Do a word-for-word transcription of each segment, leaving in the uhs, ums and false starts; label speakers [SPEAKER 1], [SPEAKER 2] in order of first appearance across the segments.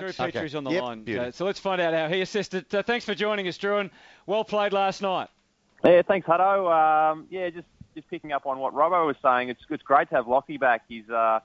[SPEAKER 1] Drew Petrie's
[SPEAKER 2] Okay.
[SPEAKER 1] on the
[SPEAKER 2] Yep.
[SPEAKER 1] line.
[SPEAKER 2] Beauty.
[SPEAKER 1] Uh, so let's find out how he assisted. Uh, thanks for joining us, Drew, and well played last night.
[SPEAKER 3] Yeah, thanks, Hutto. Um, yeah, just, just picking up on what Robbo was saying, it's it's great to have Lockie back. He's uh,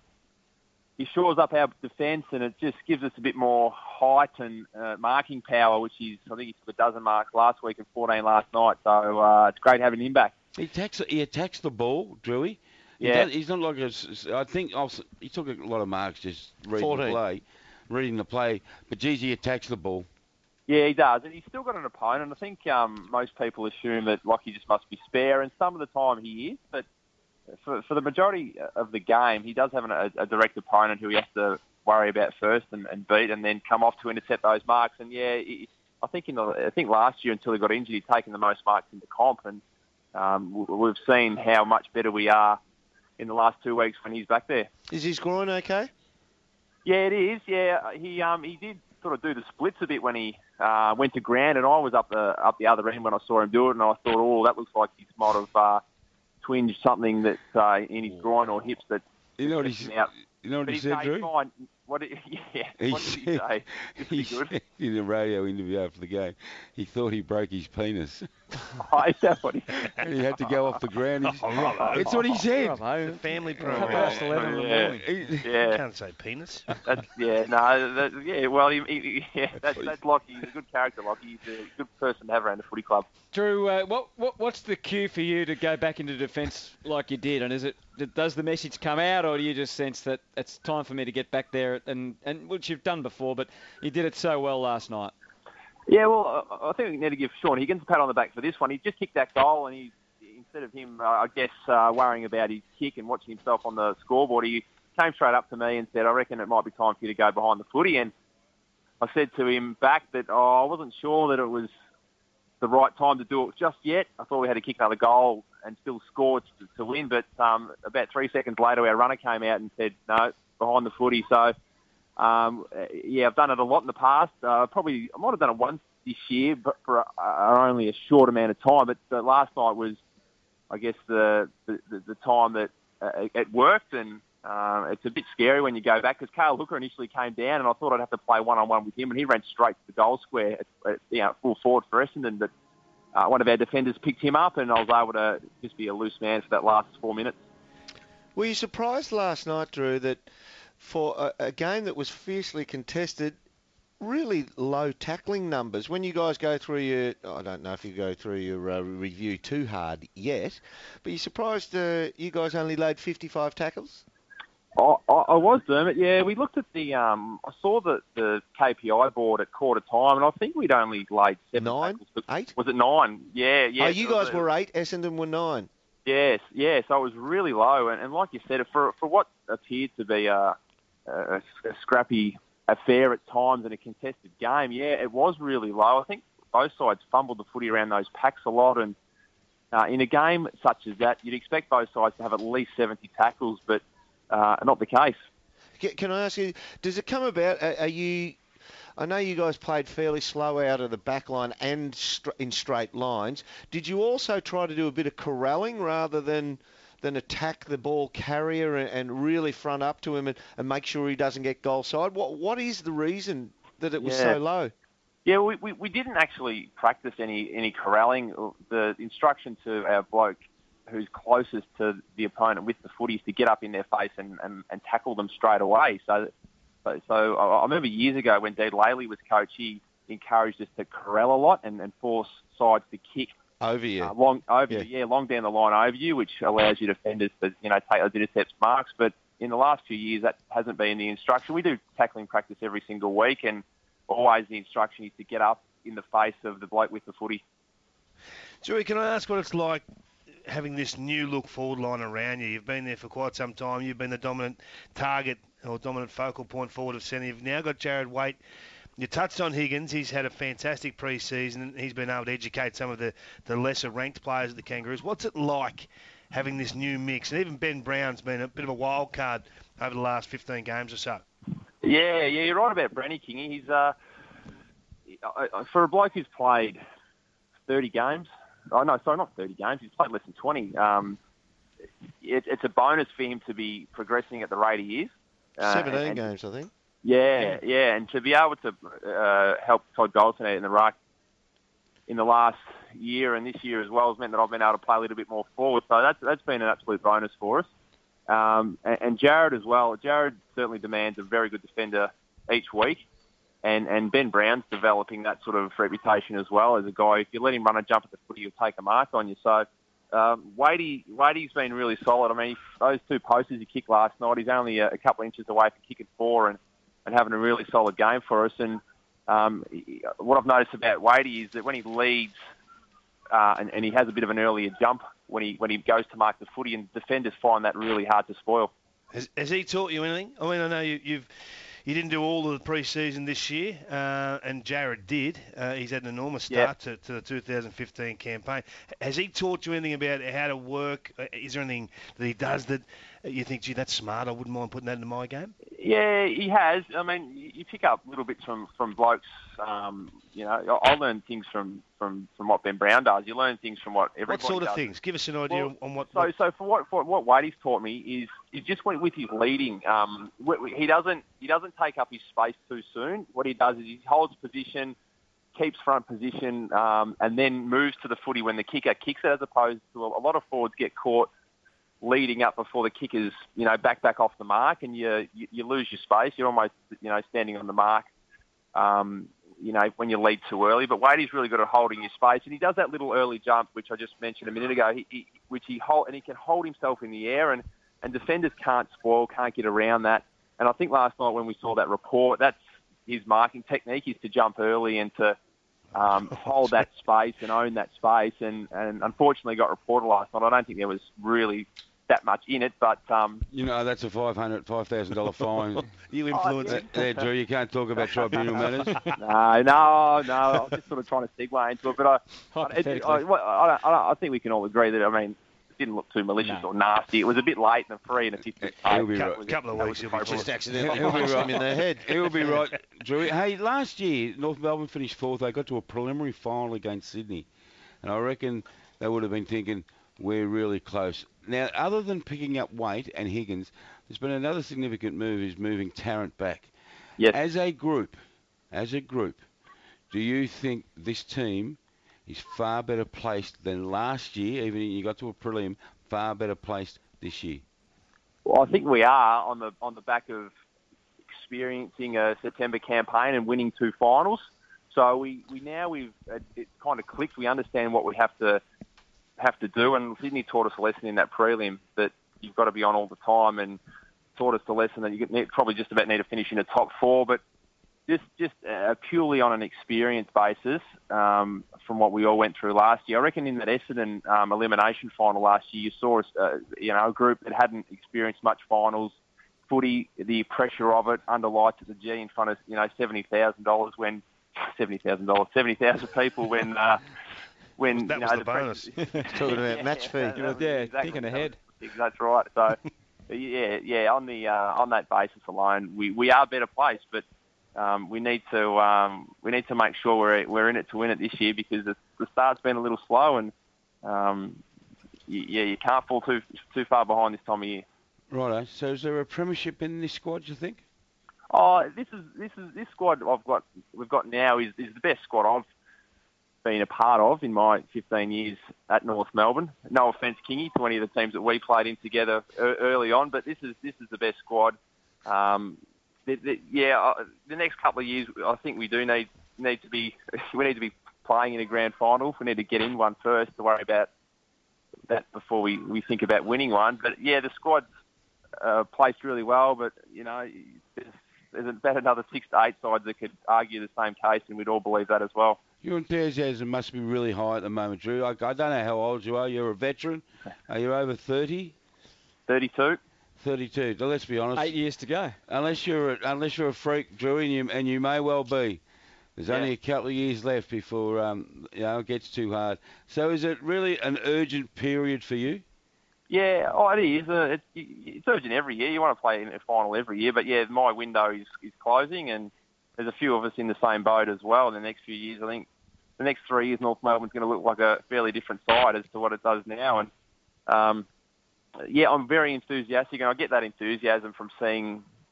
[SPEAKER 3] he shores up our defence, and it just gives us a bit more height and uh, marking power, which is, I think he took a dozen marks last week and fourteen last night. So uh, it's great having him back.
[SPEAKER 4] He attacks, he attacks the ball, Drewy. He
[SPEAKER 3] Yeah.
[SPEAKER 4] does, he's not like a, I think also, he took a lot of marks just reading
[SPEAKER 2] fourteen.
[SPEAKER 4] the play, reading the play. But geez, he attacks the ball.
[SPEAKER 3] Yeah, he does, and he's still got an opponent. I think um, most people assume that Lockie just must be spare, and some of the time he is, but for, for the majority of the game, he does have an, a, a direct opponent who he has to worry about first and, and beat, and then come off to intercept those marks. And yeah, he, I think in the, I think last year until he got injured, he'd taken the most marks in the comp, and um, we've seen how much better we are in the last two weeks when he's back there.
[SPEAKER 2] Is his groin okay?
[SPEAKER 3] Yeah, it is. Yeah, he um he did sort of do the splits a bit when he uh, went to ground, and I was up the up the other end when I saw him do it, and I thought, oh, that looks like he might have uh, twinged something that uh, in his groin or hips that.
[SPEAKER 4] You know what he
[SPEAKER 3] out.
[SPEAKER 4] You know what
[SPEAKER 3] But
[SPEAKER 4] he
[SPEAKER 3] he's,
[SPEAKER 4] said,
[SPEAKER 3] no,
[SPEAKER 4] Drew?
[SPEAKER 3] he's fine. What? Did, yeah.
[SPEAKER 4] He
[SPEAKER 3] what did he
[SPEAKER 4] said-
[SPEAKER 3] say? It's
[SPEAKER 4] He
[SPEAKER 3] pretty good.
[SPEAKER 4] said in a radio interview after the game, he thought he broke his penis.
[SPEAKER 3] Oh, is that what he?
[SPEAKER 4] And he had to go off the ground. He's,
[SPEAKER 5] Oh, Robbo.
[SPEAKER 4] it's what he said.
[SPEAKER 5] The family program.
[SPEAKER 1] Past eleven in the
[SPEAKER 3] Yeah.
[SPEAKER 1] morning.
[SPEAKER 4] He-
[SPEAKER 3] Yeah.
[SPEAKER 5] Can't say penis.
[SPEAKER 3] That's, yeah, no, that, yeah. Well, he, he, yeah, that's that's Lockie. He's a good character, Lockie. He's a good person to have around the footy club.
[SPEAKER 1] Drew, uh, what, what what's the cue for you to go back into defence like you did? And is it does the message come out, or do you just sense that it's time for me to get back there and, and which you've done before, but you did it so well last night?
[SPEAKER 3] Yeah, well, I I think we need to give Sean Higgins a pat on the back for this one. He just kicked that goal, and he instead of him, uh, I guess, uh, worrying about his kick and watching himself on the scoreboard, he came straight up to me and said, "I reckon it might be time for you to go behind the footy." And I said to him back that oh, I wasn't sure that it was the right time to do it just yet. I thought we had to kick another goal and still score to, to win. But um, about three seconds later, our runner came out and said, "No, behind the footy." So, um, yeah, I've done it a lot in the past. Uh, probably I might have done it once this year, but for uh, only a short amount of time. But uh, last night was, I guess, the the, the time that uh, it worked, and uh, it's a bit scary when you go back because Cale Hooker initially came down, and I thought I'd have to play one-on-one with him, and he ran straight to the goal square, at, at, you know, full forward for Essendon, but uh, one of our defenders picked him up, and I was able to just be a loose man for that last four minutes.
[SPEAKER 2] Were you surprised last night, Drew, that for a, a game that was fiercely contested, really low tackling numbers? When you guys go through your, I don't know if you go through your uh, review too hard yet, but you surprised uh, you guys only laid fifty-five tackles?
[SPEAKER 3] I, I, I was, Dermot. Yeah, we looked at the, um, I saw the, the K P I board at quarter time, and I think we'd only laid seven
[SPEAKER 2] Nine?
[SPEAKER 3] tackles. But
[SPEAKER 2] Eight?
[SPEAKER 3] Was it nine? Yeah, yeah.
[SPEAKER 2] Oh, you guys were eight, Essendon were nine.
[SPEAKER 3] Yes, yeah. So it was really low, and, and like you said, for for what appeared to be a, a, a scrappy affair at times in a contested game, yeah, it was really low. I think both sides fumbled the footy around those packs a lot, and uh, in a game such as that, you'd expect both sides to have at least seventy tackles, but uh, not the case.
[SPEAKER 2] Can I ask you, does it come about, are, are you, I know you guys played fairly slow out of the back line and str- in straight lines. Did you also try to do a bit of corralling rather than than attack the ball carrier and, and really front up to him and, and make sure he doesn't get goal side? What What is the reason that it was
[SPEAKER 3] Yeah.
[SPEAKER 2] so low?
[SPEAKER 3] Yeah, we, we, we didn't actually practice any, any corralling. The instruction to our bloke who's closest to the opponent with the footy is to get up in their face and, and, and tackle them straight away. So, so, so I remember years ago when Dean Laley was coach, he encouraged us to corral a lot and, and force sides to kick
[SPEAKER 2] Over you.
[SPEAKER 3] uh, long over
[SPEAKER 2] Yeah.
[SPEAKER 3] you, yeah, long down the line over you, which allows your defenders to, you know, take those intercepts marks. But in the last few years, that hasn't been the instruction. We do tackling practice every single week, and always the instruction is to get up in the face of the bloke with the footy.
[SPEAKER 5] Joey, can I ask what it's like having this new look forward line around you? You've been there for quite some time. You've been the dominant target or dominant focal point forward of centre. You've now got Jared Waite. You touched on Higgins. He's had a fantastic pre-season. He's been able to educate some of the, the lesser-ranked players at the Kangaroos. What's it like having this new mix? And even Ben Brown's been a bit of a wild card over the last fifteen games or so.
[SPEAKER 3] Yeah, yeah, you're right about Brenny Kingy. He's uh, for a bloke who's played thirty games. Oh no, sorry, not thirty games. He's played less than twenty. Um, it, it's a bonus for him to be progressing at the rate he is. Uh,
[SPEAKER 2] seventeen
[SPEAKER 3] and,
[SPEAKER 2] games, I think.
[SPEAKER 3] Yeah, yeah, and to be able to uh, help Todd Goldson out in the ruck in the last year and this year as well has meant that I've been able to play a little bit more forward. So that's that's been an absolute bonus for us. Um, and, and Jared as well. Jared certainly demands a very good defender each week. And, and Ben Brown's developing that sort of reputation as well as a guy. If you let him run a jump at the footy, he'll take a mark on you. So um, Wadey, Wadey's been really solid. I mean, those two posters he kicked last night, he's only a, a couple of inches away from kicking four and, and having a really solid game for us. And um, what I've noticed about Wadey is that when he leads uh, and, and he has a bit of an earlier jump when he when he goes to mark the footy, and defenders find that really hard to spoil.
[SPEAKER 5] Has, has he taught you anything? I mean, I know you, you've you didn't do all of the pre-season this year, uh, and Jared did. Uh, he's had an enormous start yep. to, to the two thousand fifteen campaign. Has he taught you anything about how to work? Is there anything that he does that you think, gee, that's smart, I wouldn't mind putting that into my game?
[SPEAKER 3] Yeah, he has. I mean, you pick up little bits from, from blokes. Um, you know, I learn things from, from, from what Ben Brown does. You learn things from what everybody does.
[SPEAKER 5] What sort of does. things? Give us an idea
[SPEAKER 3] well,
[SPEAKER 5] on what...
[SPEAKER 3] So,
[SPEAKER 5] what...
[SPEAKER 3] so for what for what Wadey's taught me is is just went with his leading. Um, he doesn't he doesn't take up his space too soon. What he does is he holds position, keeps front position, um, and then moves to the footy when the kicker kicks it, as opposed to a, a lot of forwards get caught leading up before the kickers, you know, back back off the mark, and you you, you lose your space. You're almost, you know, standing on the mark, um, you know, when you lead too early. But Wadey's really good at holding your space, and he does that little early jump, which I just mentioned a minute ago, he, he, which he hold, and he can hold himself in the air, and, and defenders can't spoil, can't get around that. And I think last night when we saw that report, that's his marking technique, is to jump early and to um, hold that space and own that space. And, and unfortunately got reported last night. I don't think there was really that much in it, but um,
[SPEAKER 4] you know, that's a five hundred, five thousand dollar fine.
[SPEAKER 5] You influence it,
[SPEAKER 4] there, Drew. You can't talk about tribunal matters.
[SPEAKER 3] No, no, no. I was just sort of trying to segue into it, but I, I, it, I, I, I, I think we can all agree that, I mean, it didn't look too malicious no. or nasty. It was a bit late in the three and a fifty.
[SPEAKER 5] He'll be right. A couple of weeks, he'll be
[SPEAKER 2] just accidentally he'll be right in their head.
[SPEAKER 4] He'll be right, Drew. Hey, last year North Melbourne finished fourth. They got to a preliminary final against Sydney, and I reckon they would have been thinking, we're really close. Now, other than picking up Waite and Higgins, there's been another significant move, is moving Tarrant back.
[SPEAKER 3] Yes.
[SPEAKER 4] As a group, as a group, do you think this team is far better placed than last year, even if you got to a prelim, far better placed this year?
[SPEAKER 3] Well, I think we are on the on the back of experiencing a September campaign and winning two finals. So we, we now we've it, it kind of clicked. We understand what we have to have to do, and Sydney taught us a lesson in that prelim that you've got to be on all the time, and taught us the lesson that you get, probably just about need to finish in the top four, but just just uh, purely on an experience basis, um, from what we all went through last year. I reckon in that Essendon um, elimination final last year, you saw us, uh, you know, a group that hadn't experienced much finals footy, the pressure of it, under lights at the G in front of, you know, seventy thousand dollars when seventy thousand dollars, seventy thousand people when. Uh, When,
[SPEAKER 5] that
[SPEAKER 3] you know,
[SPEAKER 5] was the,
[SPEAKER 3] the
[SPEAKER 5] bonus.
[SPEAKER 2] Talking about
[SPEAKER 3] yeah,
[SPEAKER 2] match fee.
[SPEAKER 3] Yeah,
[SPEAKER 1] yeah,
[SPEAKER 3] exactly,
[SPEAKER 1] thinking ahead.
[SPEAKER 3] That's right. So, yeah, yeah. On the uh, on that basis alone, we, we are better placed, but um, we need to um, we need to make sure we're we're in it to win it this year, because the, the start's been a little slow, and um, you, yeah, you can't fall too too far behind this time of year.
[SPEAKER 4] Righto. So, is there a premiership in this squad, do you think?
[SPEAKER 3] Oh, this is this is this squad I've got we've got now is, is the best squad I've been a part of in my fifteen years at North Melbourne. No offence, Kingy, to any of the teams that we played in together early on, but this is this is the best squad. Um, the, the, yeah, the next couple of years, I think we do need need to be we need to be playing in a grand final. We need to get in one first to worry about that before we, we think about winning one. But yeah, the squad's uh, placed really well. But you know, there's, there's about another six to eight sides that could argue the same case, and we'd all believe that as well.
[SPEAKER 4] Your enthusiasm must be really high at the moment, Drew. I, I don't know how old you are. You're a veteran. Are you over thirty?
[SPEAKER 3] thirty-two.
[SPEAKER 4] thirty-two. So let's be honest.
[SPEAKER 1] Eight years to go.
[SPEAKER 4] Unless you're a, unless you're a freak, Drew, and you, and you may well be. There's
[SPEAKER 3] yeah.
[SPEAKER 4] only a couple of years left before um, you know, it gets too hard. So is it really an urgent period for you?
[SPEAKER 3] Yeah, oh, it is. Uh, it's, it's urgent every year. You want to play in a final every year, but yeah, my window is, is closing, and there's a few of us in the same boat as well in the next few years. I think the next three years, North Melbourne's going to look like a fairly different side as to what it does now. And, um, yeah, I'm very enthusiastic, and I get that enthusiasm from seeing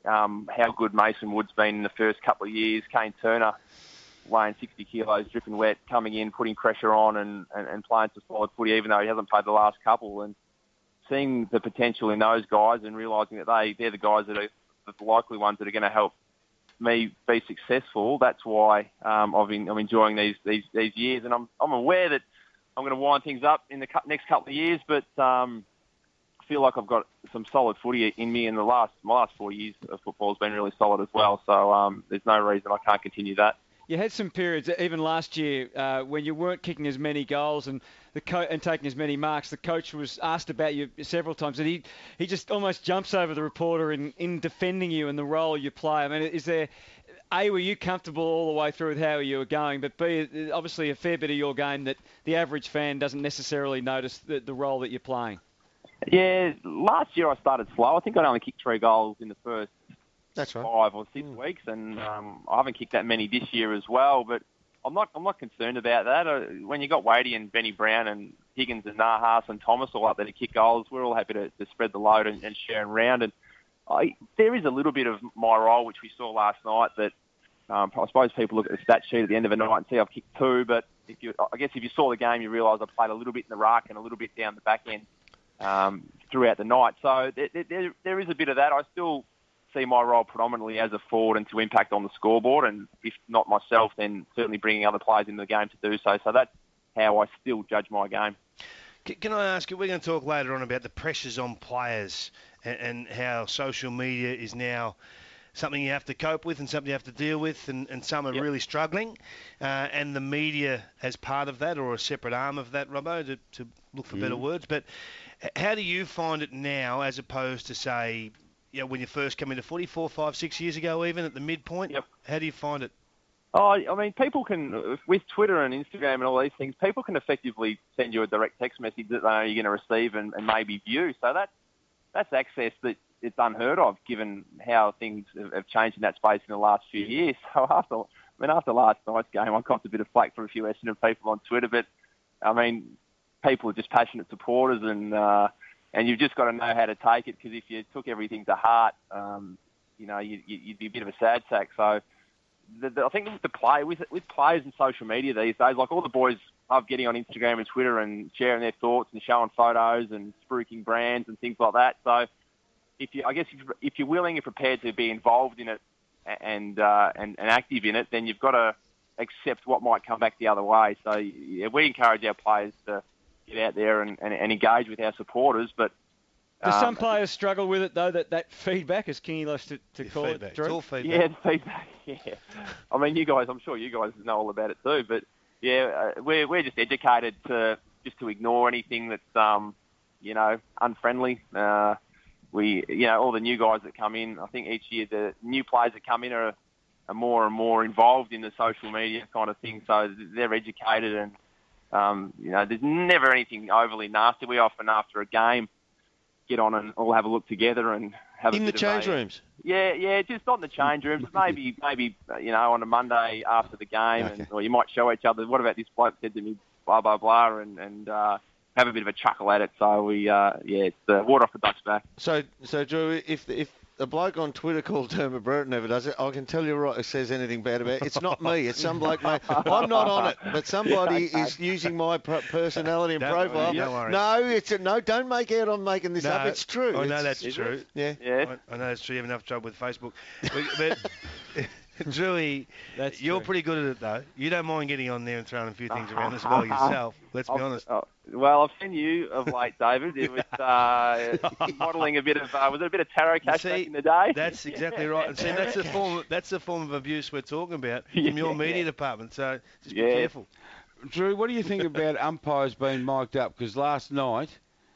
[SPEAKER 3] um, how good Mason Wood's been in the first couple of years. Kane Turner, weighing sixty kilos, dripping wet, coming in, putting pressure on and, and, and playing some solid footy, even though he hasn't played the last couple. And seeing the potential in those guys and realising that they, they're the guys that are the likely ones that are going to help me be successful, that's why um, I've been, I'm enjoying these, these, these years. And I'm, I'm aware that I'm going to wind things up in the next couple of years, but um, I feel like I've got some solid footy in me, and the last my last four years of football has been really solid as well. So um, there's no reason I can't continue that.
[SPEAKER 1] You had some periods, even last year, uh, when you weren't kicking as many goals and the co- and taking as many marks. The coach was asked about you several times, and he he just almost jumps over the reporter in, in defending you and the role you play. I mean, is there, A, were you comfortable all the way through with how you were going, but B, obviously a fair bit of your game that the average fan doesn't necessarily notice the, the role that you're playing?
[SPEAKER 3] Yeah, last year I started slow. I think I'd only kicked three goals in the first
[SPEAKER 2] That's right.
[SPEAKER 3] five or six
[SPEAKER 2] Mm.
[SPEAKER 3] weeks, and um, I haven't kicked that many this year as well. But I'm not I'm not concerned about that. Uh, when you got Wadey and Benny Brown and Higgins and Nahas and Thomas all up there to kick goals, we're all happy to, to spread the load and, and share and round. And I, there is a little bit of my role, which we saw last night, that um, I suppose people look at the stat sheet at the end of the night and see I've kicked two. But if you, I guess if you saw the game, you realise I played a little bit in the ruck and a little bit down the back end um, throughout the night. So there, there, there is a bit of that. I still see my role predominantly as a forward and to impact on the scoreboard, and if not myself, then certainly bringing other players into the game to do so. So that's how I still judge my game.
[SPEAKER 5] Can I ask you, we're going to talk later on about the pressures on players and, and how social media is now something you have to cope with and something you have to deal with, and, and some are
[SPEAKER 3] Yep.
[SPEAKER 5] really struggling, uh, and the media as part of that, or a separate arm of that, Robbo, to, to look for
[SPEAKER 4] Mm.
[SPEAKER 5] better words. But h- how do you find it now as opposed to, say, you know, when you first came into footy, four, five, six years ago, even at the midpoint?
[SPEAKER 3] Yep.
[SPEAKER 5] How do you find it?
[SPEAKER 3] Oh, I mean, people can, with Twitter and Instagram and all these things, people can effectively send you a direct text message that they know you're going to receive and, and maybe view. So that, that's access that it's unheard of, given how things have have changed in that space in the last few years. So after, I mean, after last night's game, I copped a bit of flack from a few Essendon people on Twitter, but I mean, people are just passionate supporters, and uh, and you've just got to know how to take it, because if you took everything to heart, um, you know, you, you'd be a bit of a sad sack. So the, the, I think with the play, with with players and social media these days, like all the boys love getting on Instagram and Twitter and sharing their thoughts and showing photos and spruiking brands and things like that. So if you, I guess if, if you're willing and prepared to be involved in it and uh, and, and active in it, then you've got to accept what might come back the other way. So yeah, we encourage our players to get out there and, and, and engage with our supporters. But
[SPEAKER 1] Do
[SPEAKER 3] um,
[SPEAKER 1] some players struggle with it, though, that, that feedback, as Kingy likes to, to
[SPEAKER 5] Yeah,
[SPEAKER 1] call
[SPEAKER 5] feedback.
[SPEAKER 1] it,
[SPEAKER 5] It's
[SPEAKER 1] Drew?
[SPEAKER 5] all feedback.
[SPEAKER 3] yeah, the feedback. Yeah, I mean, you guys, I'm sure you guys know all about it too. But yeah, uh, we're we're just educated to just to ignore anything that's um, you know, unfriendly. Uh, we, you know, all the new guys that come in, I think each year the new players that come in are, are more and more involved in the social media kind of thing. So they're educated, and um, you know, there's never anything overly nasty. We often, after a game, get on and all have a look together and have a
[SPEAKER 2] In the
[SPEAKER 3] bit
[SPEAKER 2] change
[SPEAKER 3] of a,
[SPEAKER 2] rooms.
[SPEAKER 3] Yeah, yeah, just not in the change rooms. Maybe, maybe you know, on a Monday after the game,
[SPEAKER 2] Okay.
[SPEAKER 3] and, or you might show each other, what about this bloke said to me, blah blah blah, and and uh, have a bit of a chuckle at it. So we, uh, yeah, it's uh, water off the duck's back.
[SPEAKER 2] So, so Drew, if if a bloke on Twitter called Dermot Burton ever does it, I can tell you right, if says anything bad about it, it's not me. It's some bloke, mate. I'm not on it, but somebody
[SPEAKER 3] Okay.
[SPEAKER 2] is using my per- personality and
[SPEAKER 5] Don't worry,
[SPEAKER 2] profile.
[SPEAKER 5] don't worry.
[SPEAKER 2] No, it's a, no. Don't make out I'm making this
[SPEAKER 5] No,
[SPEAKER 2] up. It's true.
[SPEAKER 5] I know
[SPEAKER 2] It's-
[SPEAKER 5] that's
[SPEAKER 3] Is
[SPEAKER 5] true.
[SPEAKER 3] it?
[SPEAKER 2] Yeah.
[SPEAKER 3] Yeah.
[SPEAKER 5] I, I know that's true. You have enough trouble with Facebook. But, but Drewy,
[SPEAKER 1] That's
[SPEAKER 5] you're
[SPEAKER 1] true.
[SPEAKER 5] pretty good at it, though. You don't mind getting on there and throwing a few things around as well yourself. Let's be
[SPEAKER 3] I've-
[SPEAKER 5] honest.
[SPEAKER 3] oh, well, I've seen you of late, David, with uh, modelling a bit of, uh, was it a bit of tarot cash
[SPEAKER 5] See,
[SPEAKER 3] back in the day?
[SPEAKER 5] That's exactly right. And see, that's the form. That's the form of abuse we're talking about from your
[SPEAKER 3] Yeah.
[SPEAKER 5] media department. So just be
[SPEAKER 3] Yeah.
[SPEAKER 5] careful.
[SPEAKER 4] Drew, what do you think about umpires being mic'd up? Because last night,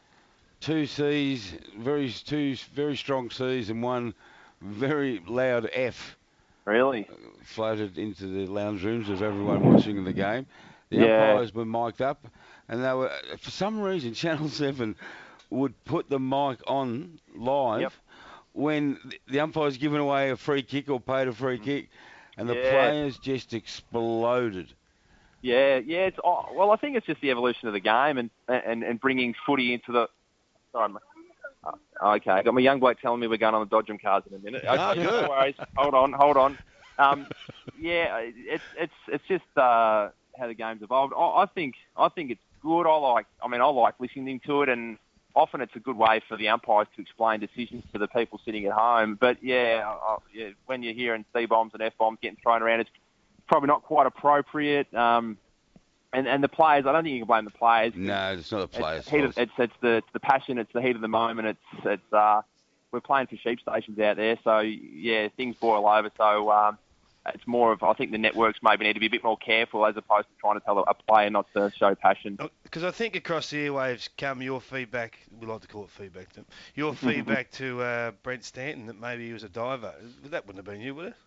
[SPEAKER 4] two C's, very two very strong C's, and one very loud F
[SPEAKER 3] Really?
[SPEAKER 4] floated into the lounge rooms of everyone watching the game. The
[SPEAKER 3] Yeah.
[SPEAKER 4] umpires were mic'd up, and they were, for some reason, Channel seven would put the mic on live
[SPEAKER 3] Yep.
[SPEAKER 4] when the umpire's given away a free kick or paid a free kick, and the
[SPEAKER 3] Yeah.
[SPEAKER 4] players just exploded.
[SPEAKER 3] Yeah, yeah. It's oh, well, I think it's just the evolution of the game and and, and bringing footy into the. Sorry, mate. Uh, okay, I got my young bloke telling me we're going on the Dodgem cars in a minute. Okay,
[SPEAKER 2] Oh, good.
[SPEAKER 3] No worries. Hold on, hold on. Um, yeah, it's it's it's just uh, how the game's evolved. I, I think I think it's good. I like. I mean, I like listening to it, and often it's a good way for the umpires to explain decisions to the people sitting at home. But yeah, I, yeah when you're hearing C bombs and F bombs getting thrown around, it's probably not quite appropriate. Um, And and the players, I don't think you can blame the players.
[SPEAKER 4] No, it's not the players'
[SPEAKER 3] It's, heat of,
[SPEAKER 4] fault.
[SPEAKER 3] it's it's the it's the passion, it's the heat of the moment. It's it's uh, we're playing for sheep stations out there, so yeah, things boil over. So um, it's more of I think the networks maybe need to be a bit more careful as opposed to trying to tell a player not to show passion.
[SPEAKER 5] Because I think across the airwaves come your feedback. We like to call it feedback. To, your feedback to uh, Brent Stanton that maybe he was a diver. That wouldn't have been you, would it?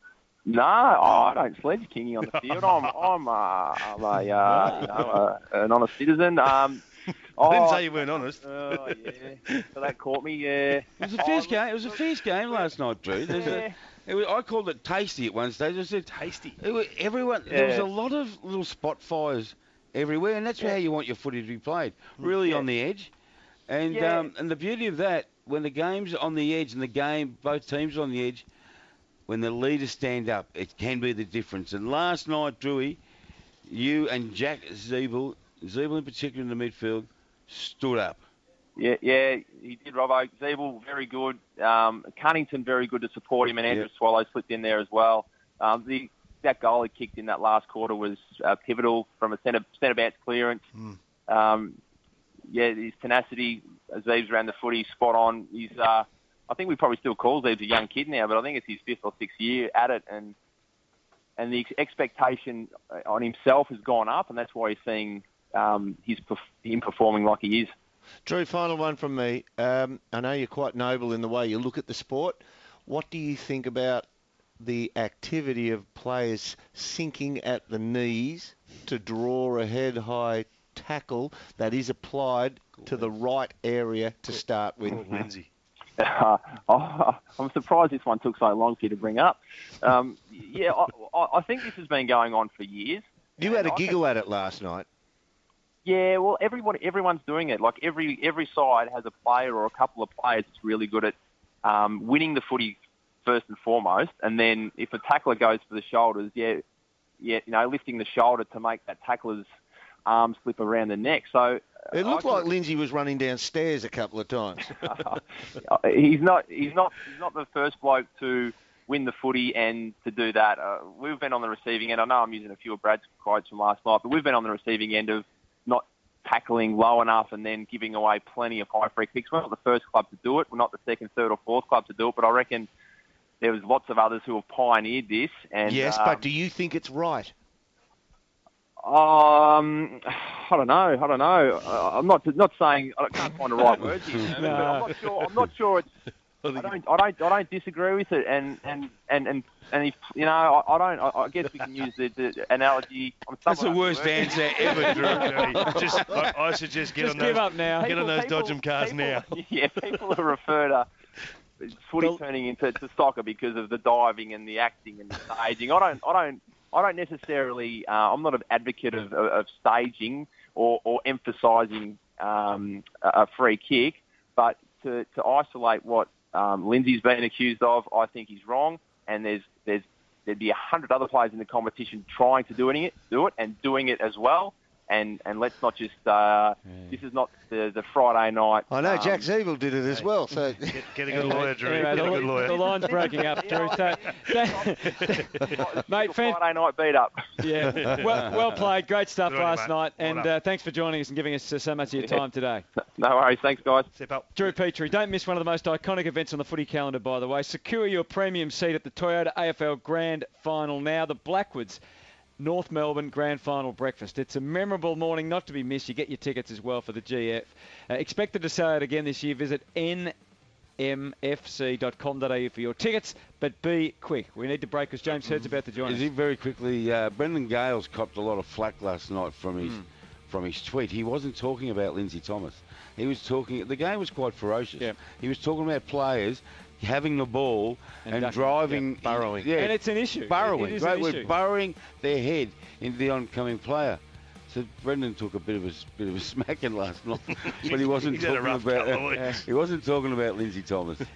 [SPEAKER 3] No, oh, I don't sledge kingy on the field. I'm I'm, uh, I'm a uh, you know uh, an honest citizen. Um,
[SPEAKER 5] I didn't
[SPEAKER 3] oh,
[SPEAKER 5] say you weren't honest.
[SPEAKER 3] Oh yeah, so that caught me. Yeah,
[SPEAKER 4] It was a fierce game. It was a fierce game last night, Drew. There's a,
[SPEAKER 3] Yeah.
[SPEAKER 4] it was, I called it tasty at one stage. I said
[SPEAKER 5] Tasty.
[SPEAKER 4] it was, everyone. There was
[SPEAKER 3] Yeah.
[SPEAKER 4] a lot of little spot fires everywhere, and that's how you want your footy to be played. Really
[SPEAKER 3] Yeah.
[SPEAKER 4] on the edge, and
[SPEAKER 3] Yeah.
[SPEAKER 4] um, and the beauty of that, when the game's on the edge and the game, both teams are on the edge, when the leaders stand up, it can be the difference. And last night, Drewy, you and Jack Zeeble, Zeeble in particular in the midfield, stood up.
[SPEAKER 3] Yeah, yeah, he did, Robbo. Zeeble, very good. Um, Cunnington, very good to support him, and Andrew
[SPEAKER 4] Yep.
[SPEAKER 3] Swallow slipped in there as well. Um, the that goal he kicked in that last quarter was uh, pivotal from a centre centre bounce clearance.
[SPEAKER 5] Mm.
[SPEAKER 3] Um, yeah, his tenacity, Zeeb's around the footy, spot on. He's, uh, I think we probably still call Zeeb's a young kid now, but I think it's his fifth or sixth year at it, and and the ex- expectation on himself has gone up, and that's why you're seeing um, his perf- him performing like he is.
[SPEAKER 2] Drew, final one from me. Um, I know you're quite noble in the way you look at the sport. What do you think about the activity of players sinking at the knees to draw a head-high tackle that is applied to the right area to start with?
[SPEAKER 5] Oh, Lindsay.
[SPEAKER 3] Uh, oh, I'm surprised this one took so long for you to bring up. Um, yeah, I, I I think this has been going on for years.
[SPEAKER 2] You had a
[SPEAKER 3] And I
[SPEAKER 2] giggle at it last night.
[SPEAKER 3] Yeah, well, everyone, everyone's doing it. Like every every side has a player or a couple of players that's really good at um, winning the footy first and foremost, and then if a tackler goes for the shoulders, yeah, yeah, you know, lifting the shoulder to make that tackler's arm slip around the neck. So
[SPEAKER 2] It looked
[SPEAKER 3] I
[SPEAKER 2] like
[SPEAKER 3] thought-
[SPEAKER 2] Lindsay was running downstairs a couple of times.
[SPEAKER 3] he's not he's not he's not the first bloke to win the footy and to do that. Uh, we've been on the receiving end. I know I'm using a few of Brad's quotes from last night, but we've been on the receiving end of not tackling low enough and then giving away plenty of high free kicks. We're not the first club to do it. We're not the second, third, or fourth club to do it. But I reckon there was lots of others who have pioneered this. And
[SPEAKER 2] yes,
[SPEAKER 3] um,
[SPEAKER 2] but do you think it's right?
[SPEAKER 3] Um, I don't know. I don't know. Uh, I'm not not saying I can't find the right words here, but
[SPEAKER 1] No.
[SPEAKER 3] I'm not sure. I'm not sure it's. I don't. I don't. I don't disagree with it. And and and and, and if you know, I, I don't. I, I guess we can use the, the analogy. I'm
[SPEAKER 4] That's the
[SPEAKER 3] somewhat
[SPEAKER 4] worst
[SPEAKER 3] unworthy.
[SPEAKER 4] answer ever, Drew.
[SPEAKER 5] Just, I, I suggest get
[SPEAKER 1] Just
[SPEAKER 5] on
[SPEAKER 1] give
[SPEAKER 5] those.
[SPEAKER 1] up now.
[SPEAKER 5] Get on those
[SPEAKER 3] People-
[SPEAKER 5] Dodgem cars
[SPEAKER 3] people-
[SPEAKER 5] now.
[SPEAKER 3] Yeah, people who refer to footy
[SPEAKER 1] Well-
[SPEAKER 3] turning into to soccer because of the diving and the acting and the staging. I don't. I don't. I don't necessarily. Uh, I'm not an advocate of, of, of staging or, or emphasising um, a a free kick, but to, to isolate what um, Lindsay's been accused of, I think he's wrong. And there's there's there'd be a hundred other players in the competition trying to doing it, do it, and doing it as well. And and let's not just. Uh, This is not the, the Friday night.
[SPEAKER 2] I know
[SPEAKER 3] um,
[SPEAKER 2] Jack Zeeble did it as well. So
[SPEAKER 5] Get, get a good lawyer, Drew.
[SPEAKER 1] Anyway,
[SPEAKER 5] Get a
[SPEAKER 1] the,
[SPEAKER 5] good
[SPEAKER 1] the
[SPEAKER 5] lawyer.
[SPEAKER 1] line's breaking up, Drew. So, mate, fan-
[SPEAKER 3] Friday night beat up.
[SPEAKER 1] yeah, well, well played. Great stuff
[SPEAKER 5] Good on you,
[SPEAKER 1] last
[SPEAKER 5] mate.
[SPEAKER 1] night,
[SPEAKER 5] Well
[SPEAKER 1] and
[SPEAKER 5] done.
[SPEAKER 1] uh, thanks for joining us and giving us uh, so much of your time today.
[SPEAKER 3] No worries. Thanks, guys.
[SPEAKER 5] Step up.
[SPEAKER 1] Drew Petrie, don't miss one of the most iconic events on the footy calendar, by the way. Secure your premium seat at the Toyota A F L Grand Final now. The Blackwoods North Melbourne Grand Final breakfast. It's a memorable morning not to be missed. You get your tickets as well for the G F. Uh, expected to sell out again this year. Visit n m f c dot com dot a u for your tickets, but be quick. We need to break because James Hurd's about to join
[SPEAKER 4] Is
[SPEAKER 1] us.
[SPEAKER 4] he very quickly? Uh, Brendan Gales copped a lot of flack last night from his
[SPEAKER 1] Hmm.
[SPEAKER 4] from his tweet. He wasn't talking about Lindsay Thomas. He was talking. The game was quite ferocious.
[SPEAKER 1] Yep.
[SPEAKER 4] He was talking about players having the ball
[SPEAKER 1] And
[SPEAKER 4] and,
[SPEAKER 1] ducking,
[SPEAKER 4] driving,
[SPEAKER 1] yep,
[SPEAKER 2] burrowing.
[SPEAKER 4] Yeah,
[SPEAKER 1] And it's an issue.
[SPEAKER 4] burrowing.
[SPEAKER 1] It is
[SPEAKER 4] Great
[SPEAKER 1] an
[SPEAKER 4] word,
[SPEAKER 1] issue.
[SPEAKER 4] burrowing their head into the oncoming player. So Brendan took a bit of a bit of a smacking last night, but he wasn't
[SPEAKER 5] He's had a
[SPEAKER 4] talking
[SPEAKER 5] rough
[SPEAKER 4] about
[SPEAKER 5] couple of
[SPEAKER 4] uh,
[SPEAKER 5] weeks.
[SPEAKER 4] he wasn't talking about Lindsay Thomas.